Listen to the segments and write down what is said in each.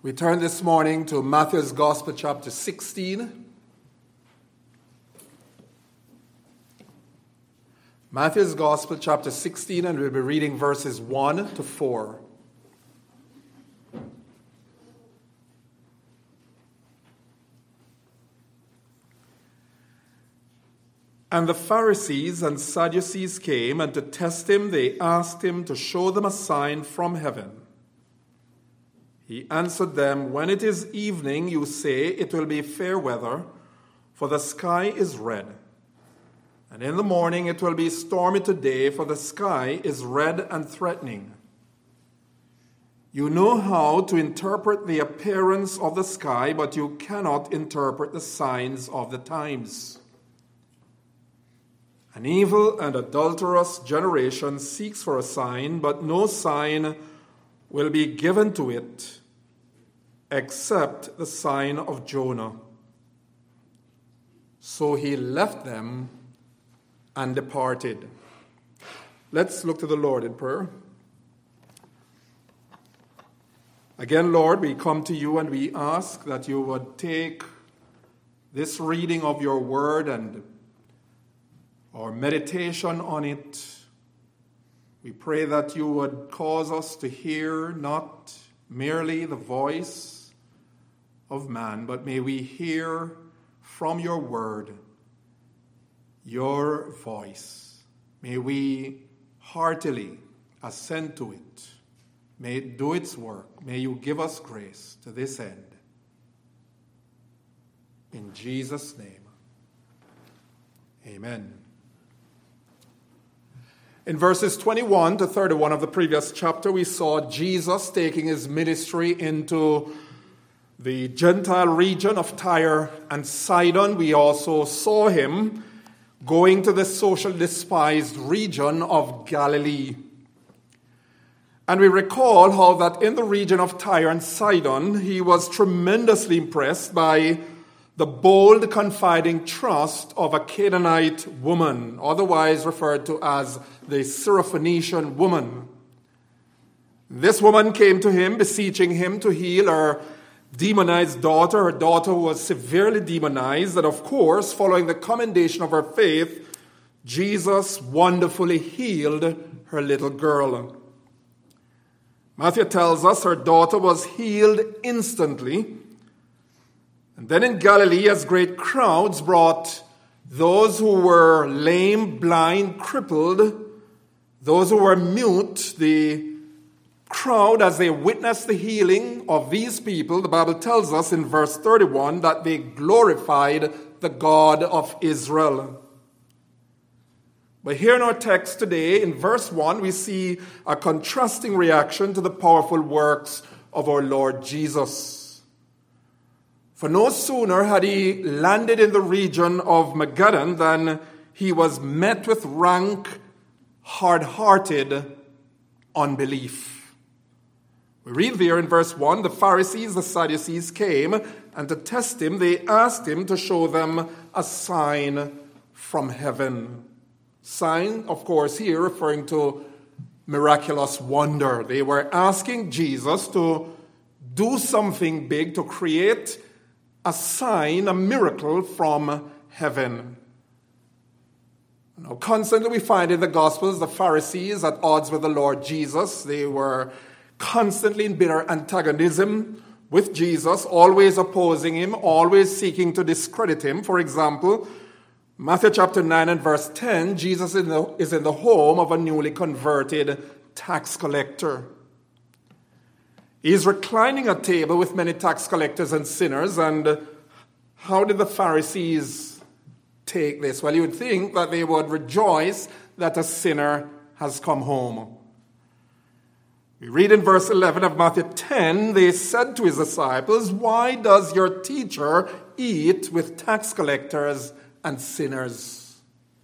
We turn this morning to Matthew's Gospel, chapter 16. Matthew's Gospel, chapter 16, and we'll be reading verses 1 to 4. And the Pharisees and Sadducees came, and to test him, they asked him to show them a sign from heaven. He answered them, "When it is evening, you say it will be fair weather, for the sky is red. And in the morning it will be stormy today, for the sky is red and threatening. You know how to interpret the appearance of the sky, but you cannot interpret the signs of the times. An evil and adulterous generation seeks for a sign, but no sign will be given to it except the sign of Jonah." So he left them and departed. Let's look to the Lord in prayer. Again, Lord, we come to you and we ask that you would take this reading of your word and our meditation on it. We pray that you would cause us to hear not merely the voice of man, but may we hear from your word, your voice. May we heartily assent to it. May it do its work. May you give us grace to this end. In Jesus' name, amen. In verses 21 to 31 of the previous chapter, we saw Jesus taking his ministry into the Gentile region of Tyre and Sidon. We also saw him going to the socially despised region of Galilee. And we recall how that in the region of Tyre and Sidon, he was tremendously impressed by the bold, confiding trust of a Canaanite woman, otherwise referred to as the Syrophoenician woman. This woman came to him, beseeching him to heal her demonized daughter. Her daughter was severely demonized, and of course, following the commendation of her faith, Jesus wonderfully healed her little girl. Matthew tells us her daughter was healed instantly. And then in Galilee, as great crowds brought those who were lame, blind, crippled, those who were mute, the crowd, as they witnessed the healing of these people, the Bible tells us in verse 31 that they glorified the God of Israel. But here in our text today, in verse 1, we see a contrasting reaction to the powerful works of our Lord Jesus. For no sooner had he landed in the region of Magadan than he was met with rank, hard-hearted unbelief. We read there in verse 1, the Pharisees, the Sadducees came, and to test him, they asked him to show them a sign from heaven. Sign, of course, here referring to miraculous wonder. They were asking Jesus to do something big, to create a sign, a miracle from heaven. Now, constantly we find in the Gospels the Pharisees at odds with the Lord Jesus. They were constantly in bitter antagonism with Jesus, always opposing him, always seeking to discredit him. For example, Matthew chapter 9 and verse 10, Jesus is in the home of a newly converted tax collector. He is reclining at table with many tax collectors and sinners. And how did the Pharisees take this? Well, you would think that they would rejoice that a sinner has come home. We read in verse 11 of Matthew 10, they said to his disciples, "Why does your teacher eat with tax collectors and sinners?"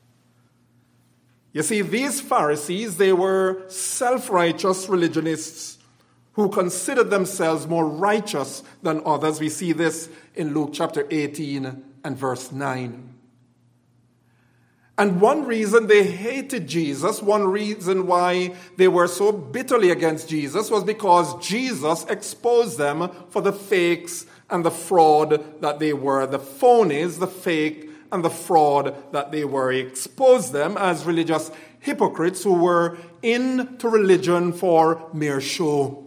You see, these Pharisees, they were self-righteous religionists who considered themselves more righteous than others. We see this in Luke chapter 18 and verse 9. And one reason they hated Jesus, one reason why they were so bitterly against Jesus, was because Jesus exposed them for the fakes and the fraud that they were, the phonies, the fake and the fraud that they were. He exposed them as religious hypocrites who were into religion for mere show.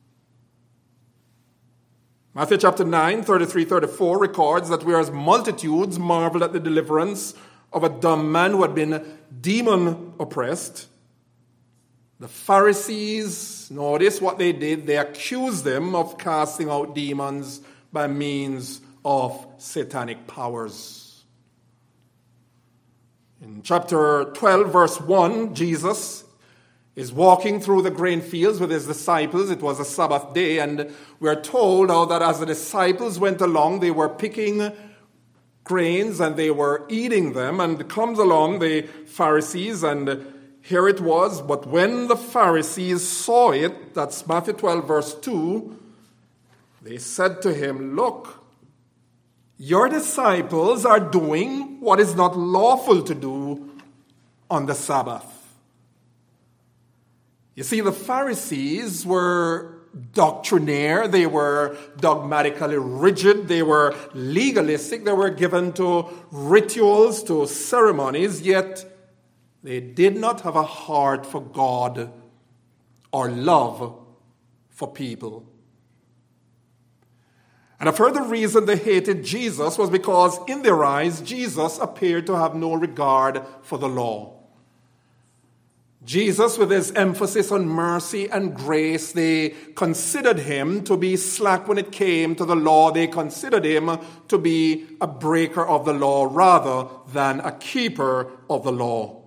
Matthew chapter 9, 33-34 records that whereas multitudes marveled at the deliverance of a dumb man who had been demon-oppressed, the Pharisees, notice what they did. They accused them of casting out demons by means of satanic powers. In chapter 12, verse 1, Jesus is walking through the grain fields with his disciples. It was a Sabbath day, and we are told how that as the disciples went along, they were picking grains and they were eating them. And comes along the Pharisees, and here it was. But when the Pharisees saw it, that's Matthew 12, verse 2, they said to him, "Look, your disciples are doing what is not lawful to do on the Sabbath." You see, the Pharisees were doctrinaire, they were dogmatically rigid, they were legalistic, they were given to rituals, to ceremonies, yet they did not have a heart for God or love for people. And a further reason they hated Jesus was because in their eyes, Jesus appeared to have no regard for the law. Jesus, with his emphasis on mercy and grace, they considered him to be slack when it came to the law. They considered him to be a breaker of the law rather than a keeper of the law.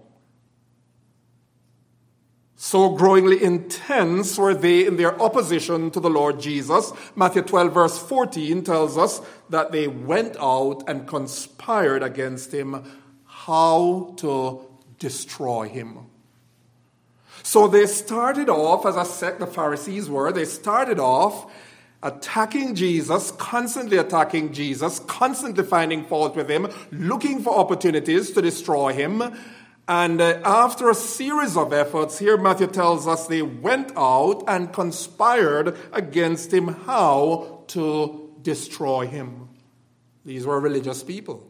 So growingly intense were they in their opposition to the Lord Jesus. Matthew 12, verse 14 tells us that they went out and conspired against him, how to destroy him. So they started off, as a sect, the Pharisees were, they started off attacking Jesus, constantly attacking Jesus, constantly finding fault with him, looking for opportunities to destroy him. And after a series of efforts, here Matthew tells us they went out and conspired against him how to destroy him. These were religious people.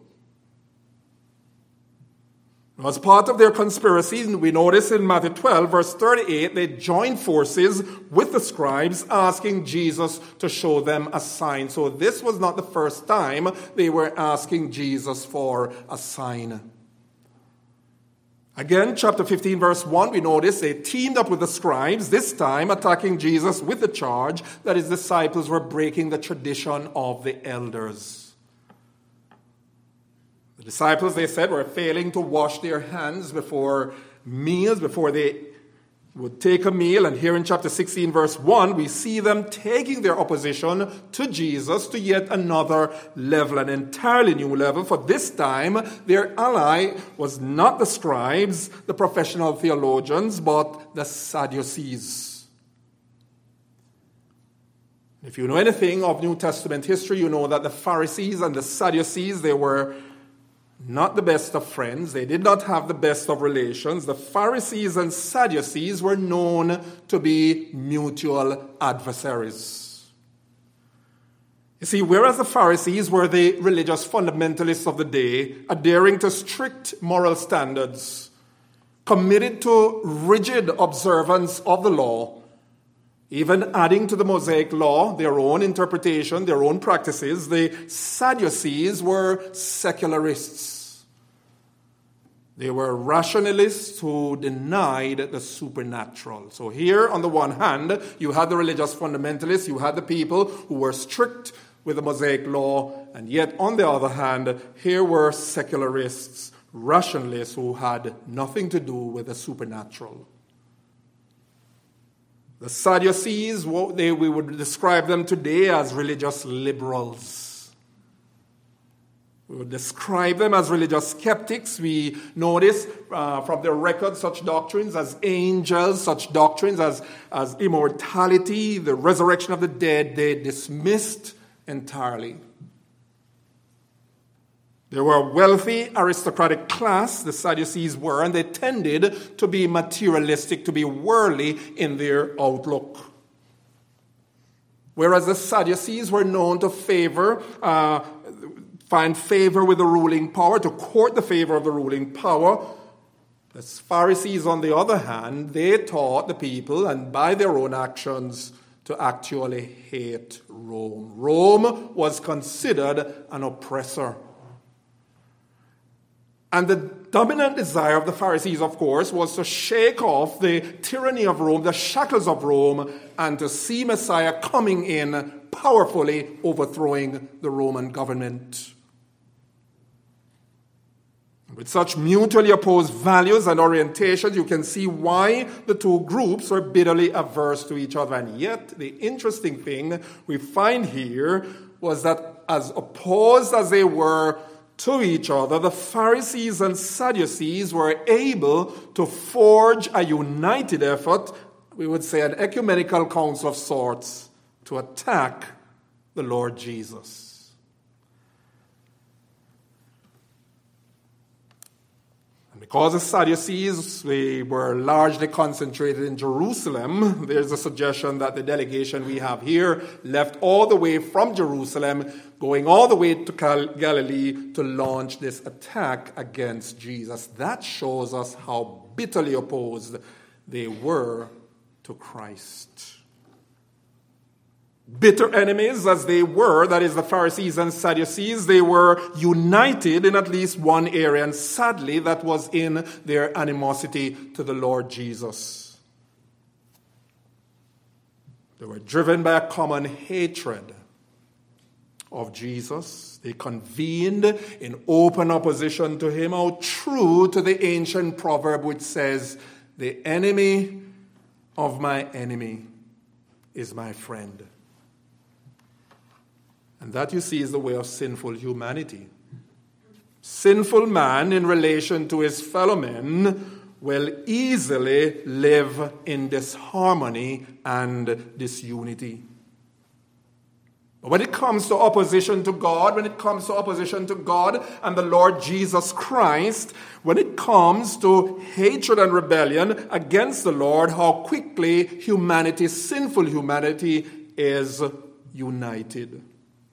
As part of their conspiracy, we notice in Matthew 12, verse 38, they joined forces with the scribes, asking Jesus to show them a sign. So this was not the first time they were asking Jesus for a sign. Again, chapter 15, verse 1, we notice they teamed up with the scribes, this time attacking Jesus with the charge that his disciples were breaking the tradition of the elders. The disciples, they said, were failing to wash their hands before meals, before they would take a meal. And here in chapter 16, verse 1, we see them taking their opposition to Jesus to yet another level, an entirely new level. For this time, their ally was not the scribes, the professional theologians, but the Sadducees. If you know anything of New Testament history, you know that the Pharisees and the Sadducees, they were not the best of friends. They did not have the best of relations. The Pharisees and Sadducees were known to be mutual adversaries. You see, whereas the Pharisees were the religious fundamentalists of the day, adhering to strict moral standards, committed to rigid observance of the law, even adding to the Mosaic law their own interpretation, their own practices, the Sadducees were secularists. They were rationalists who denied the supernatural. So here, on the one hand, you had the religious fundamentalists, you had the people who were strict with the Mosaic law, and yet, on the other hand, here were secularists, rationalists who had nothing to do with the supernatural. The Sadducees, we would describe them today as religious liberals. We would describe them as religious skeptics. We notice from their records such doctrines as angels, such doctrines as immortality, the resurrection of the dead, they dismissed entirely. They were a wealthy aristocratic class, the Sadducees were, and they tended to be materialistic, to be worldly in their outlook. Whereas the Sadducees were known to find favor with the ruling power, to court the favor of the ruling power. The Pharisees, on the other hand, they taught the people, and by their own actions, to actually hate Rome. Rome was considered an oppressor. And the dominant desire of the Pharisees, of course, was to shake off the tyranny of Rome, the shackles of Rome, and to see Messiah coming in powerfully overthrowing the Roman government. With such mutually opposed values and orientations, you can see why the two groups are bitterly averse to each other. And yet, the interesting thing we find here was that as opposed as they were to each other, the Pharisees and Sadducees were able to forge a united effort, we would say an ecumenical council of sorts, to attack the Lord Jesus. Because the Sadducees, they were largely concentrated in Jerusalem, there's a suggestion that the delegation we have here left all the way from Jerusalem, going all the way to Galilee to launch this attack against Jesus. That shows us how bitterly opposed they were to Christ. Bitter enemies as they were, that is the Pharisees and Sadducees, they were united in at least one area, and sadly that was in their animosity to the Lord Jesus. They were driven by a common hatred of Jesus. They convened in open opposition to him, how true to the ancient proverb which says, "The enemy of my enemy is my friend." And that, you see, is the way of sinful humanity. Sinful man in relation to his fellow men will easily live in disharmony and disunity. But when it comes to opposition to God, and the Lord Jesus Christ, when it comes to hatred and rebellion against the Lord, how quickly humanity, sinful humanity, is united.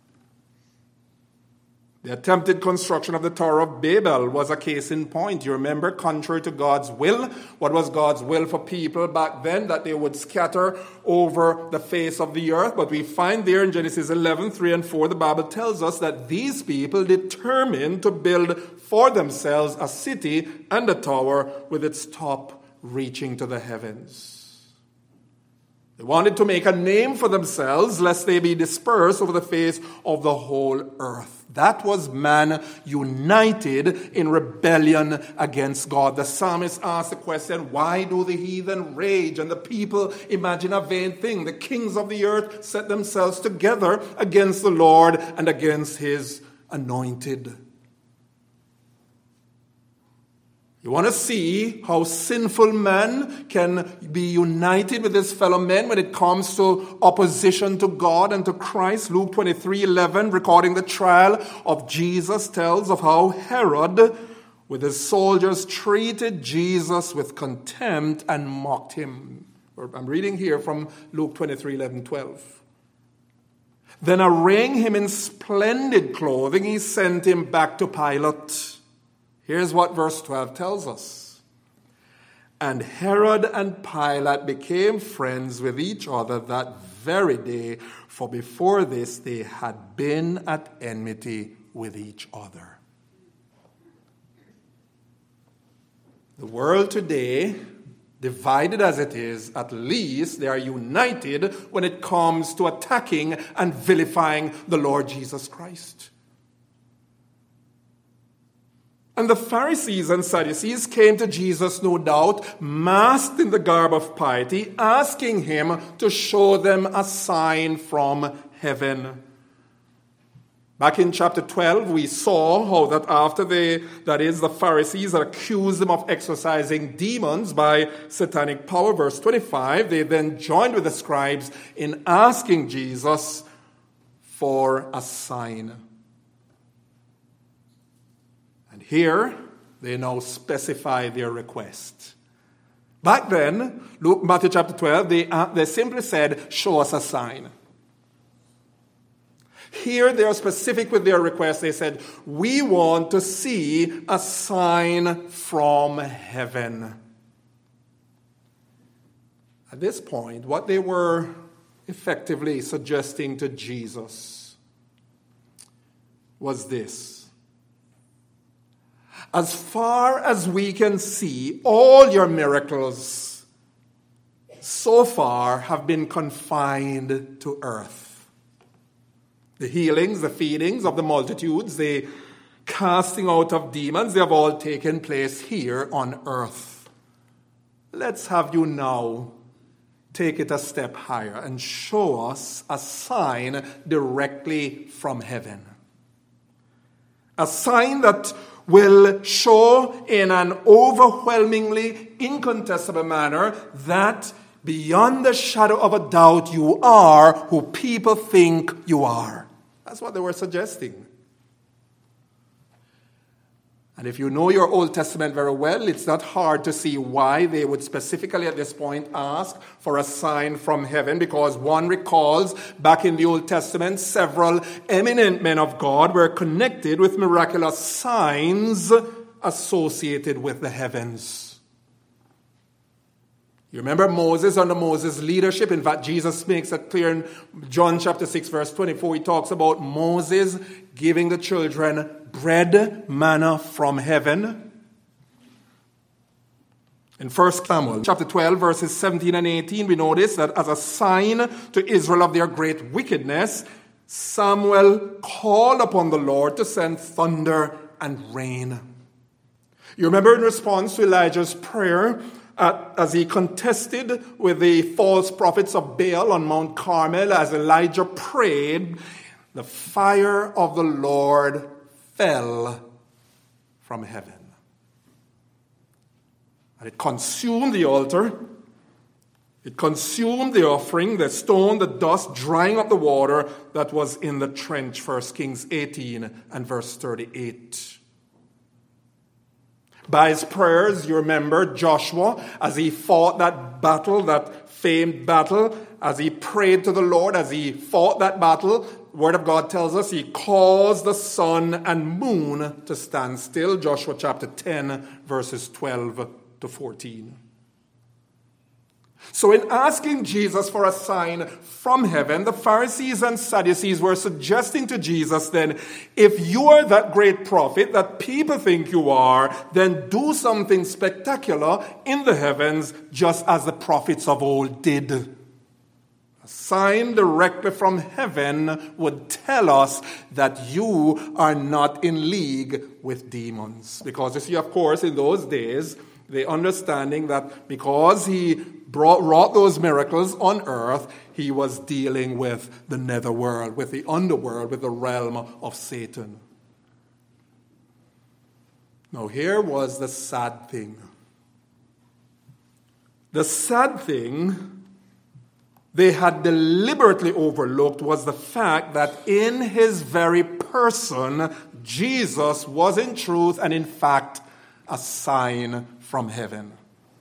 The attempted construction of the Tower of Babel was a case in point. You remember, contrary to God's will, what was God's will for people back then? That they would scatter over the face of the earth. But we find there in Genesis 11, 3 and 4, the Bible tells us that these people determined to build for themselves a city and a tower with its top reaching to the heavens. They wanted to make a name for themselves, lest they be dispersed over the face of the whole earth. That was man united in rebellion against God. The psalmist asked the question, why do the heathen rage and the people imagine a vain thing? The kings of the earth set themselves together against the Lord and against his anointed. You want to see how sinful man can be united with his fellow men when it comes to opposition to God and to Christ? Luke 23:11, recording the trial of Jesus, tells of how Herod, with his soldiers, treated Jesus with contempt and mocked him. I'm reading here from Luke 23:11-12. Then arraying him in splendid clothing, he sent him back to Pilate. Here's what verse 12 tells us. And Herod and Pilate became friends with each other that very day, for before this they had been at enmity with each other. The world today, divided as it is, at least they are united when it comes to attacking and vilifying the Lord Jesus Christ. And the Pharisees and Sadducees came to Jesus, no doubt, masked in the garb of piety, asking him to show them a sign from heaven. Back in chapter 12, we saw how that after the Pharisees accused them of exorcising demons by satanic power. Verse 25, they then joined with the scribes in asking Jesus for a sign. And here, they now specify their request. Back then, Matthew chapter 12, they simply said, show us a sign. Here they are specific with their request. They said, we want to see a sign from heaven. At this point, what they were effectively suggesting to Jesus was this. As far as we can see, all your miracles so far have been confined to earth. The healings, the feedings of the multitudes, the casting out of demons, they have all taken place here on earth. Let's have you now take it a step higher and show us a sign directly from heaven. A sign that will show in an overwhelmingly incontestable manner that beyond the shadow of a doubt you are who people think you are. That's what they were suggesting. And if you know your Old Testament very well, it's not hard to see why they would specifically at this point ask for a sign from heaven, because one recalls back in the Old Testament, several eminent men of God were connected with miraculous signs associated with the heavens. You remember Moses, under Moses' leadership. In fact, Jesus makes it clear in John chapter 6, verse 24. He talks about Moses giving the children bread, manna from heaven. In 1 Samuel chapter 12, verses 17 and 18, we notice that as a sign to Israel of their great wickedness, Samuel called upon the Lord to send thunder and rain. You remember in response to Elijah's prayer, as he contested with the false prophets of Baal on Mount Carmel, as Elijah prayed, the fire of the Lord fell from heaven. And it consumed the altar. It consumed the offering, the stone, the dust, drying up the water that was in the trench. 1 Kings 18 and verse 38. By his prayers, you remember Joshua, as he fought that battle, that famed battle, as he prayed to the Lord, as he fought that battle, the Word of God tells us he caused the sun and moon to stand still. Joshua chapter 10, verses 12 to 14. So in asking Jesus for a sign from heaven, the Pharisees and Sadducees were suggesting to Jesus then, if you are that great prophet that people think you are, then do something spectacular in the heavens just as the prophets of old did. A sign directly from heaven would tell us that you are not in league with demons. Because you see, of course, in those days, the understanding that because he wrought those miracles on earth, he was dealing with the netherworld, with the underworld, with the realm of Satan. Now, here was the sad thing. The sad thing they had deliberately overlooked was the fact that in his very person, Jesus was in truth and in fact a sign from heaven.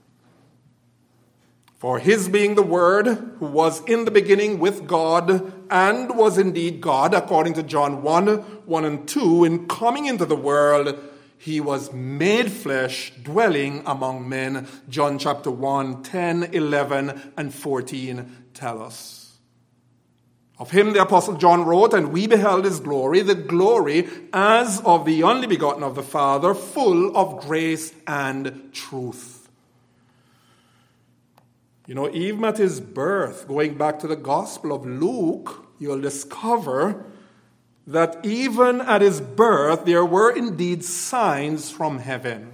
For his being the Word, who was in the beginning with God, and was indeed God, according to John 1 and 2, in coming into the world, he was made flesh, dwelling among men. John chapter 1, 10, 11, and 14 tell us. Of him the Apostle John wrote, and we beheld his glory, the glory as of the only begotten of the Father, full of grace and truth. You know, even at his birth, going back to the Gospel of Luke, you'll discover that even at his birth, there were indeed signs from heaven,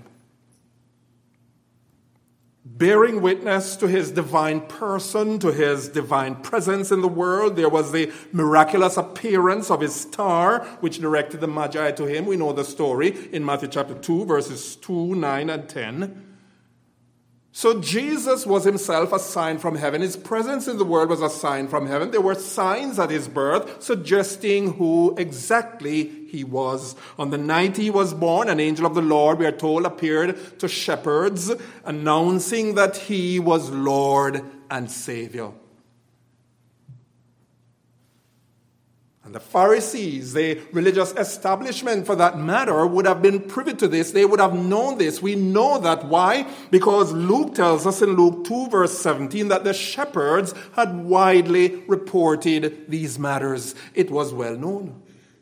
bearing witness to his divine person, to his divine presence in the world. There was the miraculous appearance of his star, which directed the Magi to him. We know the story in Matthew chapter 2, verses 2, 9, and 10. So Jesus was himself a sign from heaven. His presence in the world was a sign from heaven. There were signs at his birth suggesting who exactly he was. On the night he was born, an angel of the Lord, we are told, appeared to shepherds, announcing that he was Lord and Savior. And the Pharisees, the religious establishment for that matter, would have been privy to this. They would have known this. We know that. Why? Because Luke tells us in Luke 2 verse 17 that the shepherds had widely reported these matters. It was well known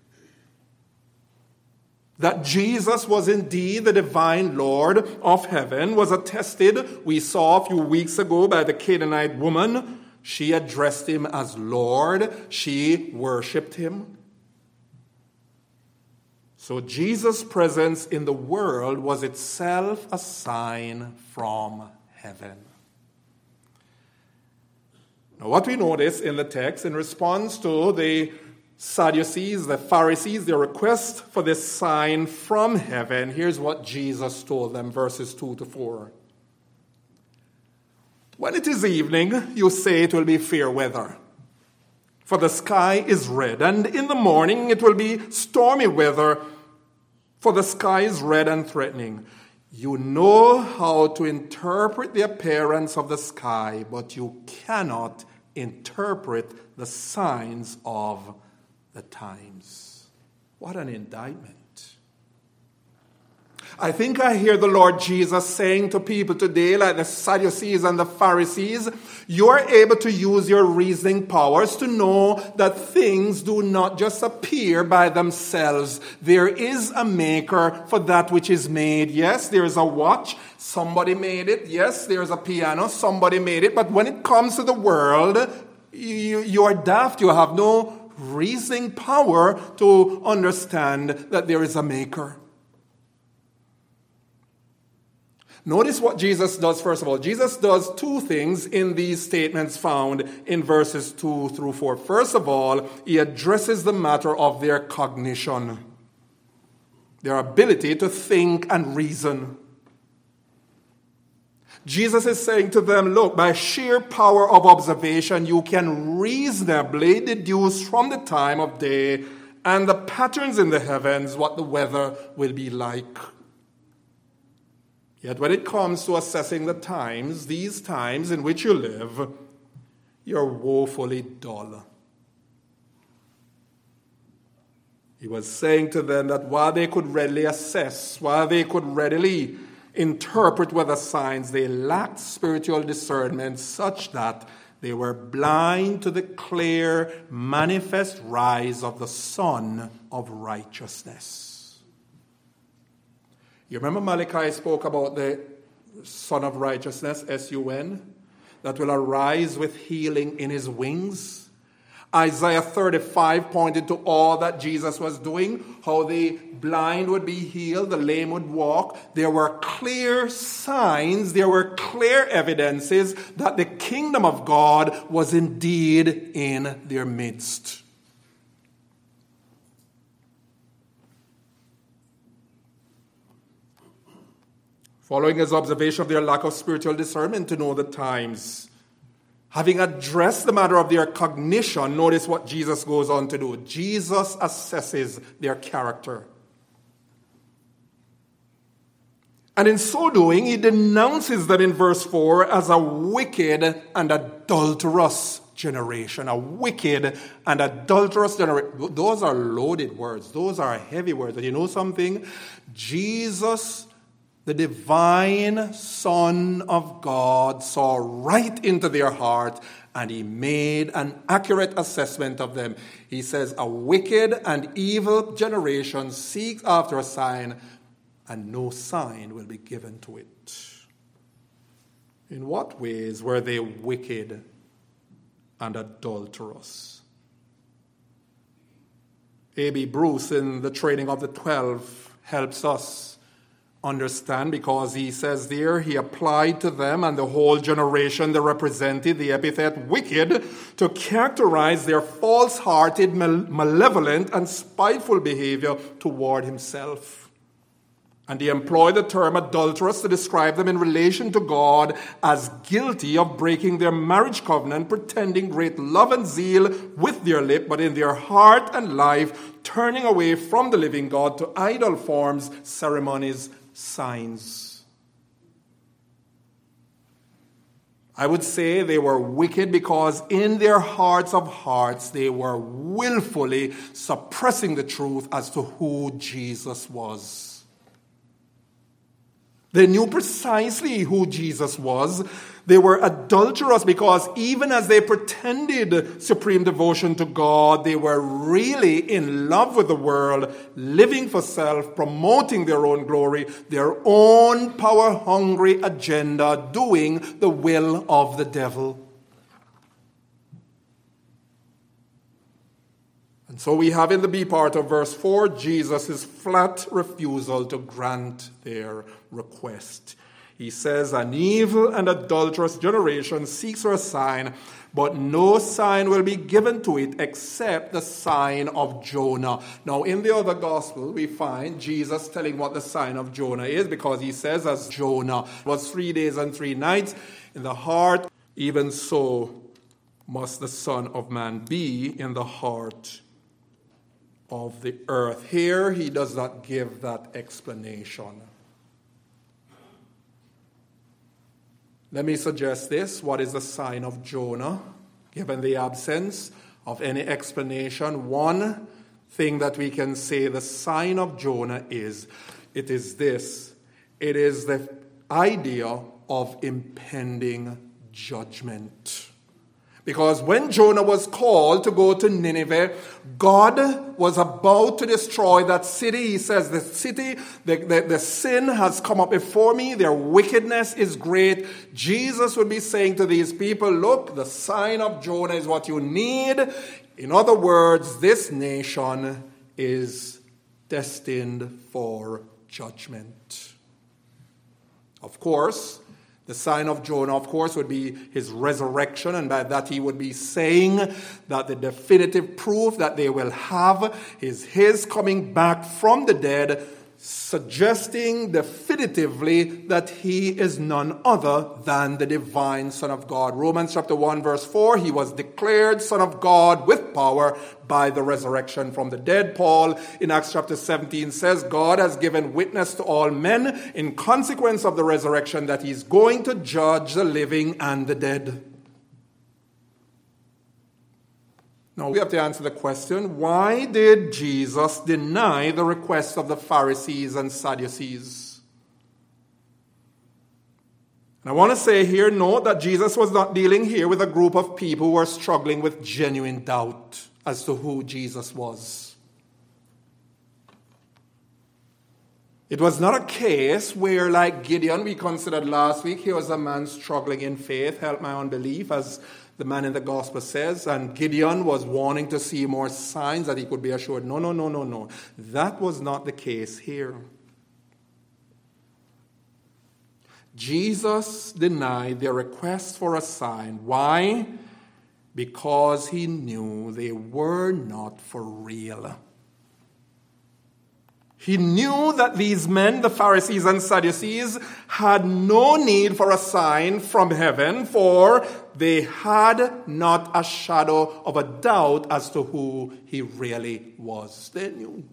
that Jesus was indeed the divine Lord of heaven was attested, we saw a few weeks ago, by the Canaanite woman. She addressed him as Lord. She worshipped him. So Jesus' presence in the world was itself a sign from heaven. Now, what we notice in the text in response to the Sadducees, the Pharisees, their request for this sign from heaven, here's what Jesus told them, verses 2 to 4. When it is evening, you say it will be fair weather, for the sky is red, and in the morning it will be stormy weather, for the sky is red and threatening. You know how to interpret the appearance of the sky, but you cannot interpret the signs of the times. What an indictment. I think I hear the Lord Jesus saying to people today, like the Sadducees and the Pharisees, you are able to use your reasoning powers to know that things do not just appear by themselves. There is a maker for that which is made. Yes, there is a watch. Somebody made it. Yes, there is a piano. Somebody made it. But when it comes to the world, you are daft. You have no reasoning power to understand that there is a maker. Notice what Jesus does, first of all. Jesus does two things in these statements found in verses 2 through 4. First of all, he addresses the matter of their cognition, their ability to think and reason. Jesus is saying to them, look, by sheer power of observation, you can reasonably deduce from the time of day and the patterns in the heavens what the weather will be like. Yet when it comes to assessing the times, these times in which you live, you're woefully dull. He was saying to them that while they could readily assess, while they could readily interpret weather signs, they lacked spiritual discernment such that they were blind to the clear, manifest rise of the Sun of righteousness. You remember Malachi spoke about the Son of Righteousness, S-U-N, that will arise with healing in his wings. Isaiah 35 pointed to all that Jesus was doing, how the blind would be healed, the lame would walk. There were clear signs, there were clear evidences that the kingdom of God was indeed in their midst. Following his observation of their lack of spiritual discernment to know the times, having addressed the matter of their cognition, notice what Jesus goes on to do. Jesus assesses their character. And in so doing, he denounces them in verse 4 as a wicked and adulterous generation. A wicked and adulterous generation. Those are loaded words. Those are heavy words. And you know something? Jesus, the divine Son of God, saw right into their heart and he made an accurate assessment of them. He says, a wicked and evil generation seeks after a sign, and no sign will be given to it. In what ways were they wicked and adulterous? A.B. Bruce, in the Training of the 12, helps us understand, because he says there, he applied to them and the whole generation they represented the epithet wicked to characterize their false-hearted, malevolent, and spiteful behavior toward himself. And they employ the term adulterous to describe them in relation to God as guilty of breaking their marriage covenant, pretending great love and zeal with their lip, but in their heart and life, turning away from the living God to idol forms, ceremonies, signs. I would say they were wicked because in their hearts of hearts, they were willfully suppressing the truth as to who Jesus was. They knew precisely who Jesus was. They were adulterous because even as they pretended supreme devotion to God, they were really in love with the world, living for self, promoting their own glory, their own power-hungry agenda, doing the will of the devil. And so we have in the B part of verse 4, Jesus' flat refusal to grant their request. He says, an evil and adulterous generation seeks for a sign, but no sign will be given to it except the sign of Jonah. Now, in the other gospel, we find Jesus telling what the sign of Jonah is, because he says, as Jonah was 3 days and 3 nights in the heart, even so must the Son of Man be in the heart of the earth. Here, he does not give that explanation. Let me suggest this. What is the sign of Jonah? Given the absence of any explanation, one thing that we can say the sign of Jonah is, it is this. It is the idea of impending judgment. Because when Jonah was called to go to Nineveh, God was about to destroy that city. He says, the city, the sin has come up before me. Their wickedness is great. Jesus would be saying to these people, look, the sign of Jonah is what you need. In other words, this nation is destined for judgment. Of course, the sign of Jonah, of course, would be his resurrection, and by that he would be saying that the definitive proof that they will have is his coming back from the dead, suggesting definitively that he is none other than the divine Son of God. Romans chapter 1 verse 4, he was declared Son of God with power by the resurrection from the dead. Paul in Acts chapter 17 says, God has given witness to all men in consequence of the resurrection that he's going to judge the living and the dead. Now we have to answer the question, why did Jesus deny the request of the Pharisees and Sadducees? And I want to say here, note that Jesus was not dealing here with a group of people who were struggling with genuine doubt as to who Jesus was. It was not a case where, like Gideon, we considered last week, here was a man struggling in faith, help my unbelief, as the man in the gospel says, and Gideon was wanting to see more signs that he could be assured. No. That was not the case here. Jesus denied their request for a sign. Why? Because he knew they were not for real. He knew that these men, the Pharisees and Sadducees, had no need for a sign from heaven, for they had not a shadow of a doubt as to who he really was. They knew.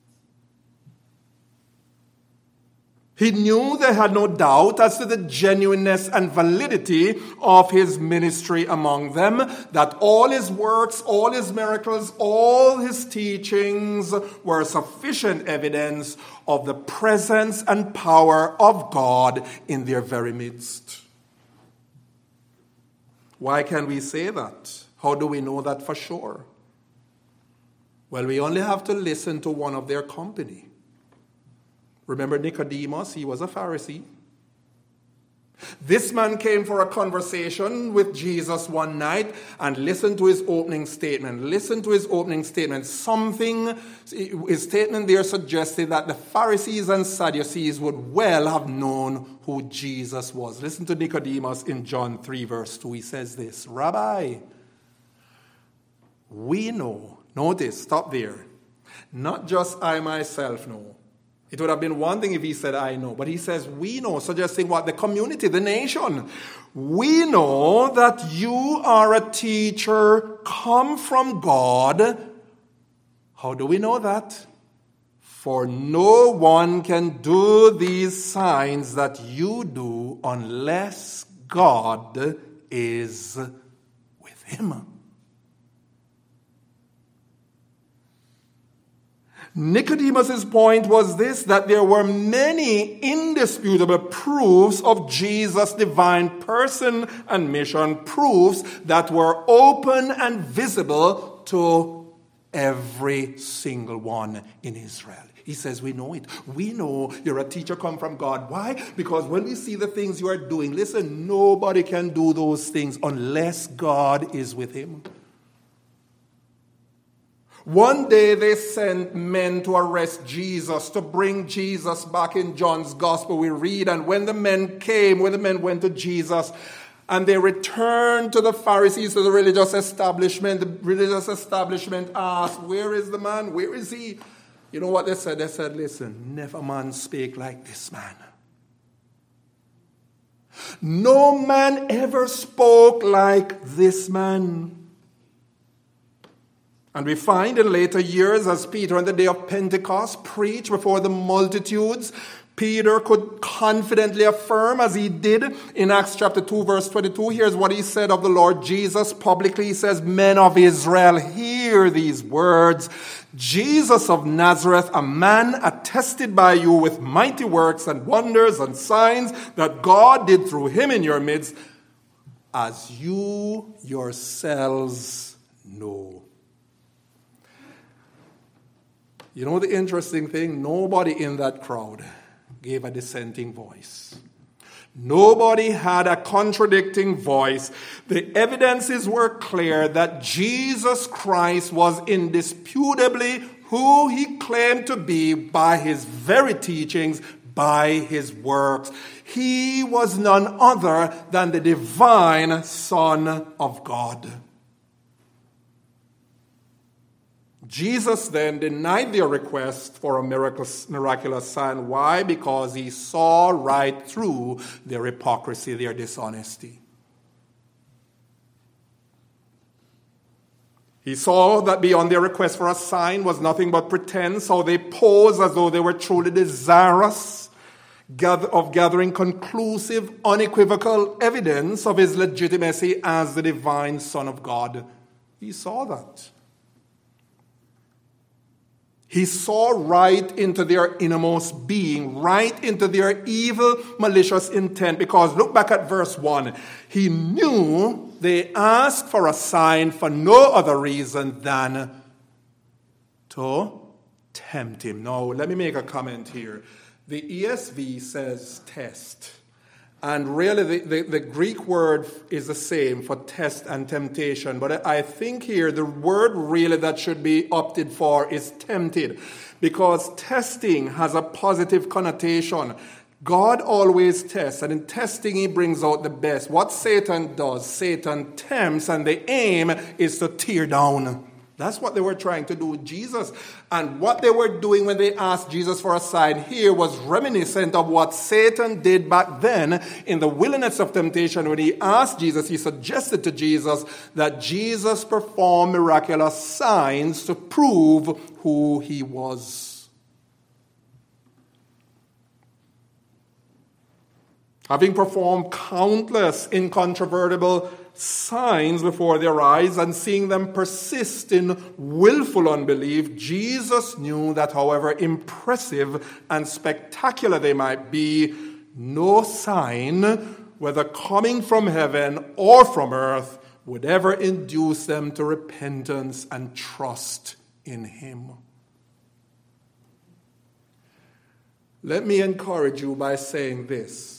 He knew they had no doubt as to the genuineness and validity of his ministry among them, that all his works, all his miracles, all his teachings were sufficient evidence of the presence and power of God in their very midst. Why can we say that? How do we know that for sure? Well, we only have to listen to one of their company. Remember Nicodemus? He was a Pharisee. This man came for a conversation with Jesus one night, and listen to his opening statement. Listen to his opening statement. His statement there suggested that the Pharisees and Sadducees would well have known who Jesus was. Listen to Nicodemus in John 3 verse 2. He says this, Rabbi, we know. Notice, stop there. Not just I myself know. It would have been one thing if he said, I know. But he says, we know, suggesting what? The community, the nation. We know that you are a teacher come from God. How do we know that? For no one can do these signs that you do unless God is with him. Nicodemus' point was this, that there were many indisputable proofs of Jesus' divine person and mission, proofs that were open and visible to every single one in Israel. He says, we know it. We know you're a teacher come from God. Why? Because when we see the things you are doing, listen, nobody can do those things unless God is with him. One day they sent men to arrest Jesus, to bring Jesus back. In John's gospel we read, and when the men went to Jesus, and they returned to the Pharisees, to the religious establishment asked, where is the man? Where is he? You know what they said? They said, listen, never man spake like this man. No man ever spoke like this man. And we find in later years, as Peter on the day of Pentecost preached before the multitudes, Peter could confidently affirm, as he did in Acts chapter 2, verse 22. Here's what he said of the Lord Jesus publicly. He says, men of Israel, hear these words. Jesus of Nazareth, a man attested by you with mighty works and wonders and signs that God did through him in your midst, as you yourselves know. You know the interesting thing? Nobody in that crowd gave a dissenting voice. Nobody had a contradicting voice. The evidences were clear that Jesus Christ was indisputably who he claimed to be by his very teachings, by his works. He was none other than the divine Son of God. Jesus then denied their request for a miraculous sign. Why? Because he saw right through their hypocrisy, their dishonesty. He saw that beyond their request for a sign was nothing but pretense, so they posed as though they were truly desirous of gathering conclusive, unequivocal evidence of his legitimacy as the divine Son of God. He saw that. He saw right into their innermost being, right into their evil, malicious intent. Because look back at verse 1. He knew they asked for a sign for no other reason than to tempt him. Now, let me make a comment here. The ESV says test. And really, the Greek word is the same for test and temptation. But I think here the word really that should be opted for is tempted. Because testing has a positive connotation. God always tests. And in testing, he brings out the best. What Satan does, Satan tempts. And the aim is to tear down. That's what they were trying to do with Jesus. And what they were doing when they asked Jesus for a sign here was reminiscent of what Satan did back then in the wilderness of temptation. When he asked Jesus, he suggested to Jesus that Jesus perform miraculous signs to prove who he was. Having performed countless incontrovertible signs before their eyes and seeing them persist in willful unbelief, Jesus knew that however impressive and spectacular they might be, no sign, whether coming from heaven or from earth, would ever induce them to repentance and trust in him. Let me encourage you by saying this.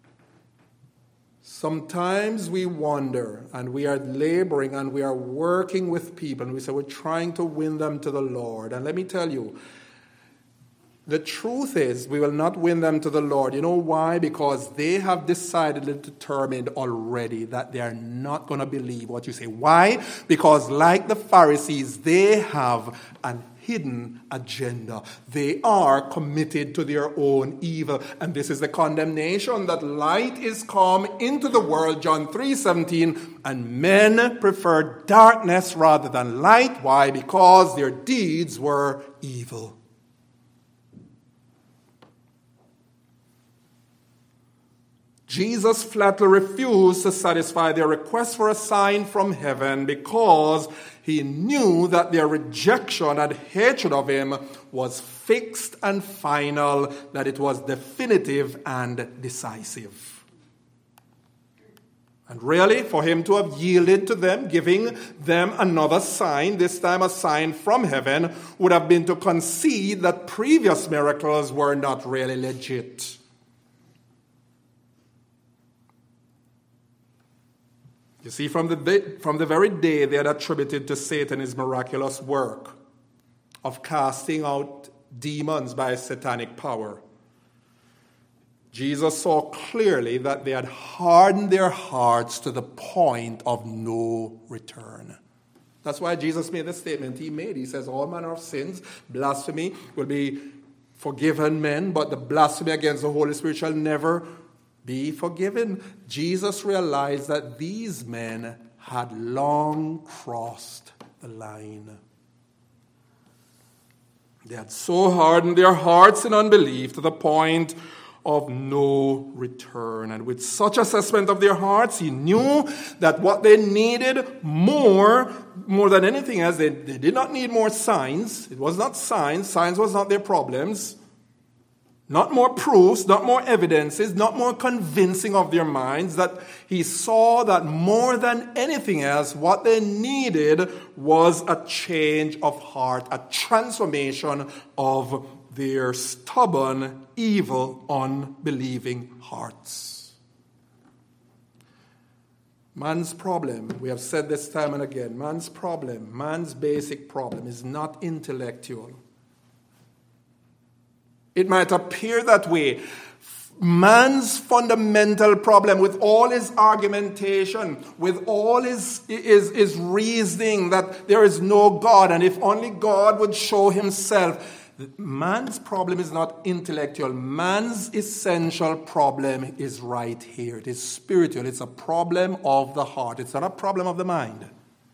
Sometimes we wonder and we are laboring and we are working with people and we say we're trying to win them to the Lord. And let me tell you, The truth is, we will not win them to the Lord. You know why? Because they have decided and determined already that they are not going to believe what you say. Why? Because like the Pharisees, they have an hidden agenda. They are committed to their own evil. And this is the condemnation that light is come into the world, John 3:17, and men prefer darkness rather than light. Why? Because their deeds were evil. Jesus flatly refused to satisfy their request for a sign from heaven because he knew that their rejection and hatred of him was fixed and final, that it was definitive and decisive. And really, for him to have yielded to them, giving them another sign, this time a sign from heaven, would have been to concede that previous miracles were not really legit. You see, from the very day they had attributed to Satan his miraculous work of casting out demons by satanic power, Jesus saw clearly that they had hardened their hearts to the point of no return. That's why Jesus made the statement he made. He says, all manner of sins, blasphemy will be forgiven men, but the blasphemy against the Holy Spirit shall never be forgiven. Jesus realized that these men had long crossed the line. They had so hardened their hearts in unbelief to the point of no return. And with such assessment of their hearts, he knew that what they needed more than anything else, they did not need more signs. It was not signs. Signs was not their problems. Not more proofs, not more evidences, not more convincing of their minds. That he saw that more than anything else, what they needed was a change of heart, a transformation of their stubborn, evil, unbelieving hearts. Man's problem, we have said this time and again, man's basic problem is not intellectual. It might appear that way. Man's fundamental problem with all his argumentation, with all his reasoning that there is no God and if only God would show himself, man's problem is not intellectual. Man's essential problem is right here. It is spiritual. It's a problem of the heart. It's not a problem of the mind.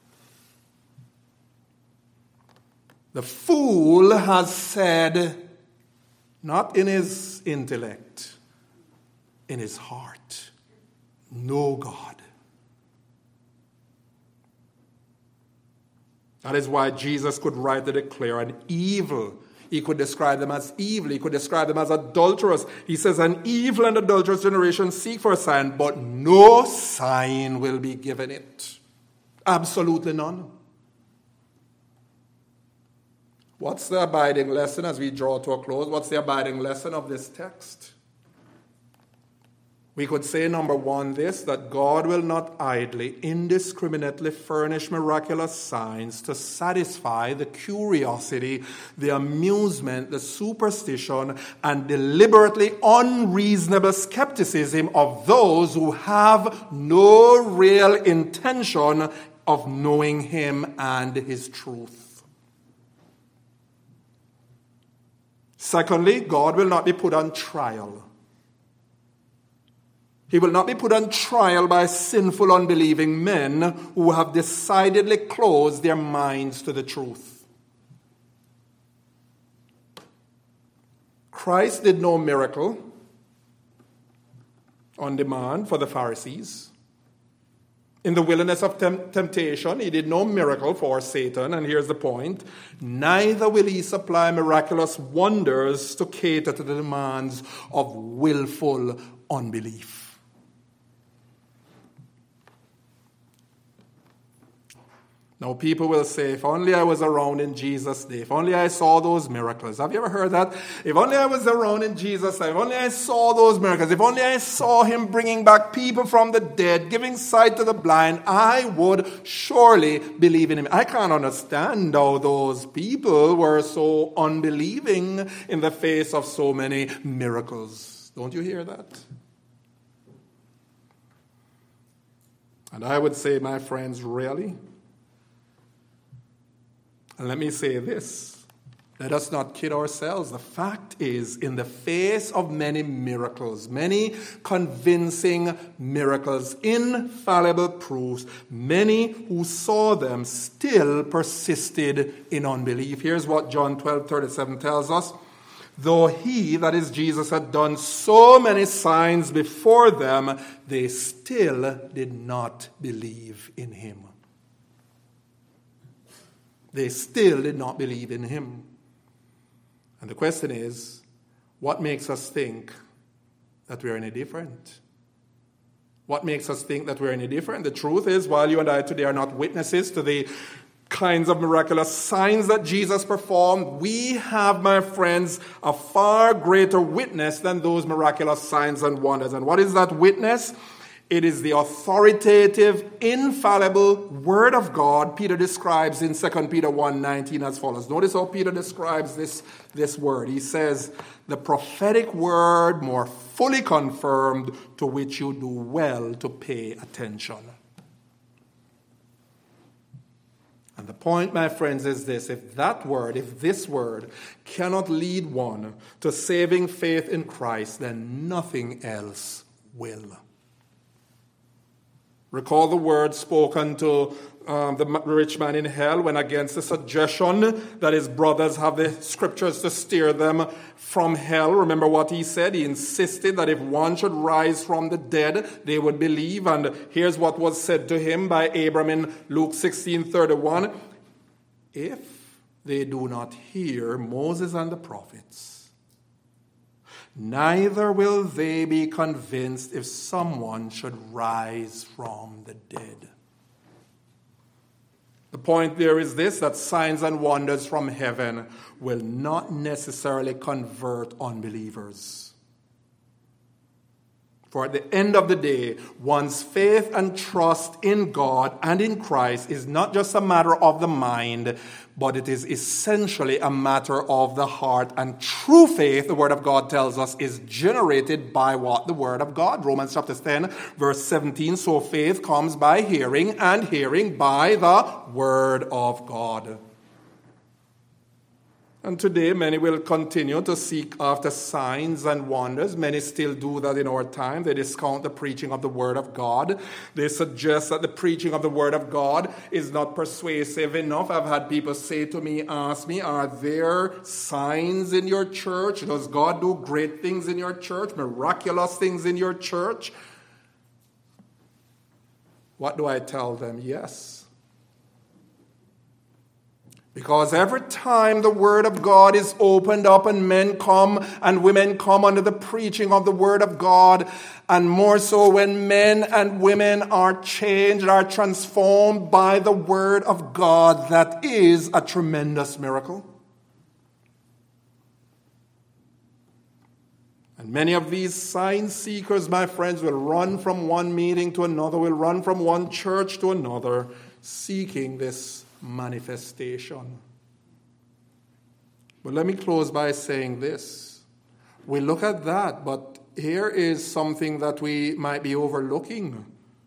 The fool has said, not in his intellect, in his heart, no God. That is why Jesus could rightly declare an evil. He could describe them as evil. He could describe them as adulterous. He says, an evil and adulterous generation seek for a sign, but no sign will be given it. Absolutely none. What's the abiding lesson as we draw to a close? What's the abiding lesson of this text? We could say, number one, this, that God will not idly, indiscriminately furnish miraculous signs to satisfy the curiosity, the amusement, the superstition, and deliberately unreasonable skepticism of those who have no real intention of knowing him and his truth. Secondly, God will not be put on trial. He will not be put on trial by sinful, unbelieving men who have decidedly closed their minds to the truth. Christ did no miracle on demand for the Pharisees. In the wilderness of temptation, he did no miracle for Satan, and here's the point. Neither will he supply miraculous wonders to cater to the demands of willful unbelief. Now, people will say, if only I was around in Jesus' day, if only I saw those miracles. Have you ever heard that? If only I was around in Jesus' day, if only I saw those miracles, if only I saw him bringing back people from the dead, giving sight to the blind, I would surely believe in him. I can't understand how those people were so unbelieving in the face of so many miracles. Don't you hear that? And I would say, my friends, really? And let me say this, let us not kid ourselves. The fact is, in the face of many miracles, many convincing miracles, infallible proofs, many who saw them still persisted in unbelief. Here's what John 12:37 tells us. Though he, that is Jesus, had done so many signs before them, they still did not believe in him. They still did not believe in him. And the question is, what makes us think that we're any different? What makes us think that we're any different? The truth is, while you and I today are not witnesses to the kinds of miraculous signs that Jesus performed, we have, my friends, a far greater witness than those miraculous signs and wonders. And what is that witness? It is the authoritative, infallible Word of God Peter describes in 2 Peter 1:19 as follows. Notice how Peter describes this word. He says, the prophetic word more fully confirmed, to which you do well to pay attention. And the point, my friends, is this. If this word cannot lead one to saving faith in Christ, then nothing else will. Recall the words spoken to the rich man in hell when, against the suggestion that his brothers have the scriptures to steer them from hell. Remember what he said? He insisted that if one should rise from the dead, they would believe. And here's what was said to him by Abram in Luke 16:31. If they do not hear Moses and the prophets, neither will they be convinced if someone should rise from the dead. The point there is this, that signs and wonders from heaven will not necessarily convert unbelievers. For at the end of the day, one's faith and trust in God and in Christ is not just a matter of the mind, but it is essentially a matter of the heart. And true faith, the Word of God tells us, is generated by what? The Word of God. Romans chapter 10, verse 17. So faith comes by hearing, and hearing by the Word of God. And today, many will continue to seek after signs and wonders. Many still do that in our time. They discount the preaching of the Word of God. They suggest that the preaching of the Word of God is not persuasive enough. I've had people say to me, ask me, are there signs in your church? Does God do great things in your church, miraculous things in your church? What do I tell them? Yes. Because every time the Word of God is opened up and men come and women come under the preaching of the Word of God, and more so when men and women are changed, are transformed by the Word of God, that is a tremendous miracle. And many of these sign seekers, my friends, will run from one meeting to another, will run from one church to another, seeking this manifestation. But let me close by saying this. We look at that, but here is something that we might be overlooking.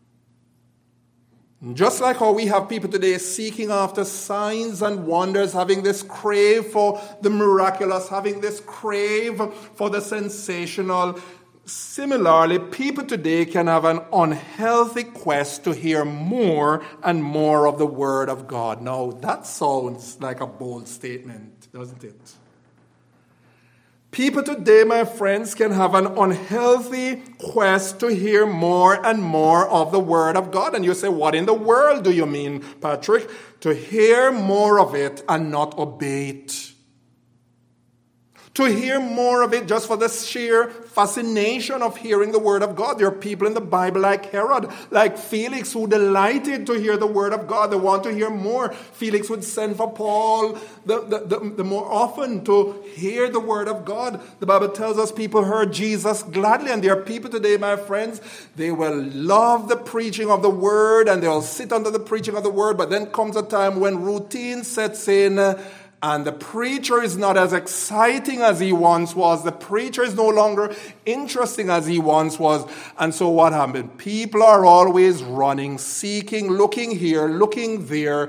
Just like how we have people today seeking after signs and wonders, having this crave for the miraculous, having this crave for the sensational, similarly, people today can have an unhealthy quest to hear more and more of the Word of God. Now, that sounds like a bold statement, doesn't it? People today, my friends, can have an unhealthy quest to hear more and more of the Word of God. And you say, what in the world do you mean, Patrick? To hear more of it and not obey it. to hear more of it just for the sheer fascination of hearing the word of God. There are people in the Bible like Herod, like Felix, who delighted to hear the word of God. They want to hear more. Felix would send for Paul the more often to hear the word of God. The Bible tells us people heard Jesus gladly, and there are people today, my friends, they will love the preaching of the word, and they'll sit under the preaching of the word, but then comes a time when routine sets in, and the preacher is not as exciting as he once was. The preacher is no longer interesting as he once was. And so what happened? People are always running, seeking, looking here, looking there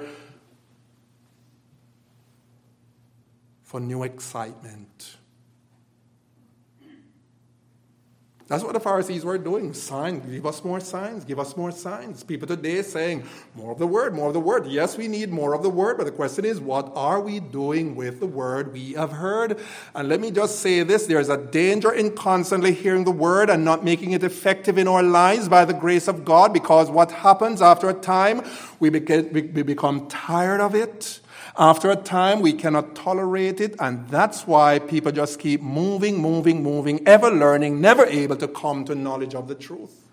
for new excitement. That's what the Pharisees were doing. Signs, give us more signs, give us more signs. People today saying, more of the word, more of the word. Yes, we need more of the word, but the question is, what are we doing with the word we have heard? And let me just say this, there's a danger in constantly hearing the word and not making it effective in our lives by the grace of God, because what happens after a time, we become tired of it. After a time, we cannot tolerate it, and that's why people just keep moving, ever learning, never able to come to knowledge of the truth.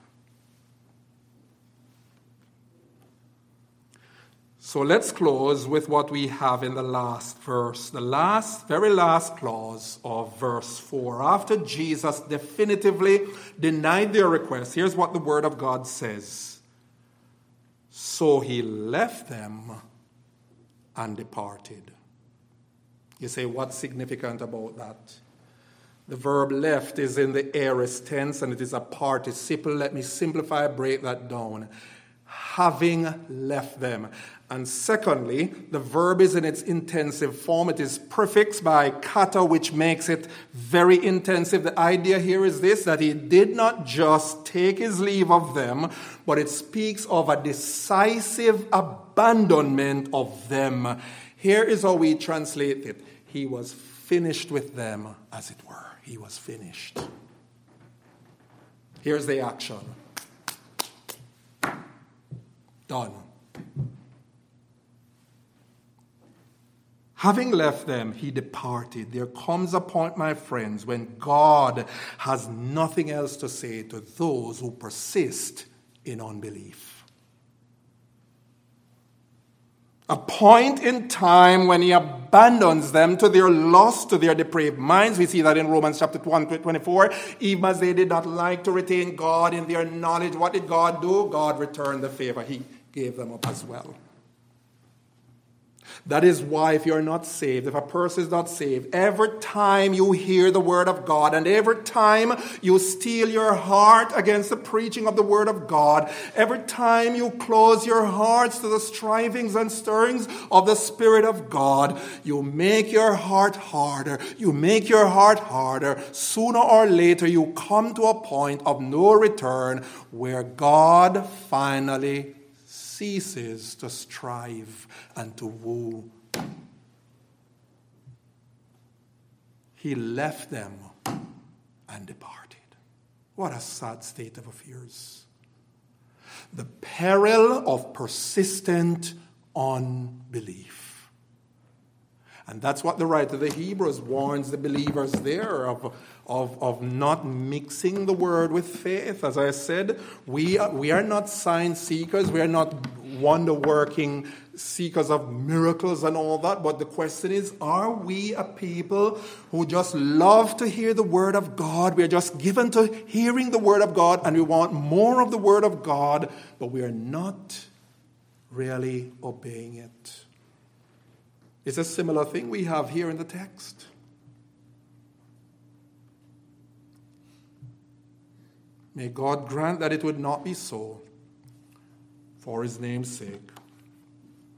So let's close with what we have in the last verse, the very last clause of verse 4. After Jesus definitively denied their request, here's what the Word of God says. So he left them and departed. You say, what's significant about that? The verb left is in the aorist tense, and it is a participle. Let me simplify, break that down. Having left them. And secondly, the verb is in its intensive form. It is prefixed by kata, which makes it very intensive. The idea here is this, that he did not just take his leave of them, but it speaks of a decisive abandonment of them. Here is how we translate it. He was finished with them, as it were. He was finished. Here's the action. Done. Having left them, he departed. There comes a point, my friends, when God has nothing else to say to those who persist in unbelief. A point in time when he abandons them to their lust, to their depraved minds. We see that in Romans chapter 1:24. Even as they did not like to retain God in their knowledge, what did God do? God returned the favor. He gave them up as well. That is why if you're not saved, if a person is not saved, every time you hear the word of God and every time you steel your heart against the preaching of the word of God, every time you close your hearts to the strivings and stirrings of the Spirit of God, you make your heart harder. You make your heart harder. Sooner or later you come to a point of no return where God finally ceases to strive and to woo. He left them and departed. What a sad state of affairs. The peril of persistent unbelief. And that's what the writer of the Hebrews warns the believers there of not mixing the word with faith. As I said, we are not sign seekers. We are not wonder-working seekers of miracles and all that. But the question is, are we a people who just love to hear the word of God? We are just given to hearing the word of God, and we want more of the word of God, but we are not really obeying it. It's a similar thing we have here in the text. May God grant that it would not be so, for his name's sake.